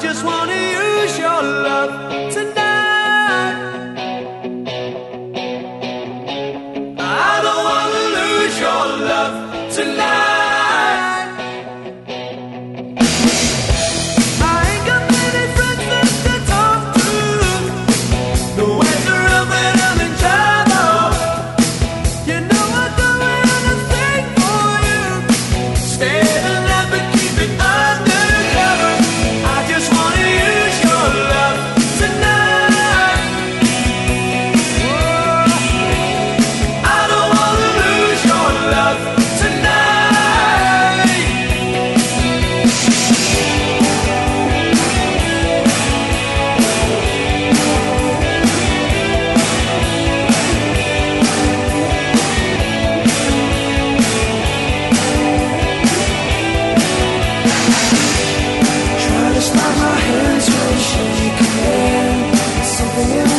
just wanna use your love tonight. I don't wanna lose your love tonight. I ain't got many friends left to talk to. The ways around when I'm in trouble. You know I'd do anything for you. Stay alive but keep it undercover. I just wanna use your love tonight. Whoa. I don't wanna lose your love tonight. Try to stop my hands from shaking. Something in